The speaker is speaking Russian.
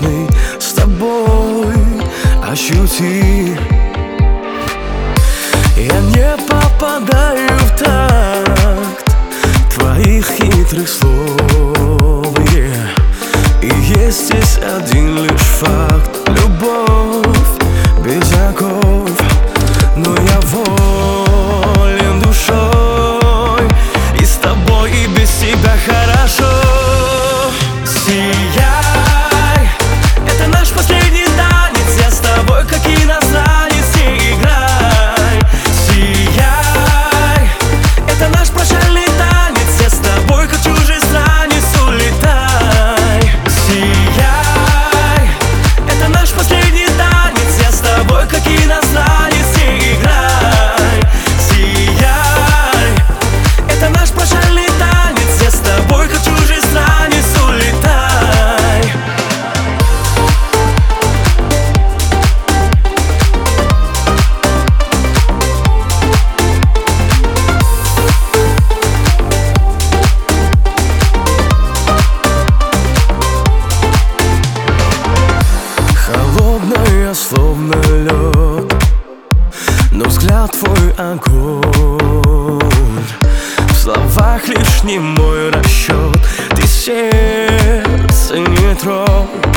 нежный с тобой ощути. Я не попадаю в такт твоих хитрых слов, И есть здесь один лишь факт: любовь без оков. Но я волен душой, и с тобой, и без тебя хорошо. Сияй, это наш последний танец, я с тобой как иностранец, не играй. Сияй, это наш прощальный танец, я с тобой как чужестранец, улетай. Сияй, это наш последний танец, я с тобой как иностранец, не играй. Сияй, это наш прощальный танец, я с тобой как чужестранец, улетай. Холодная, словно лед, но взгляд твой огонь. В словах лишь не мой расчет, ты сердце не тронь.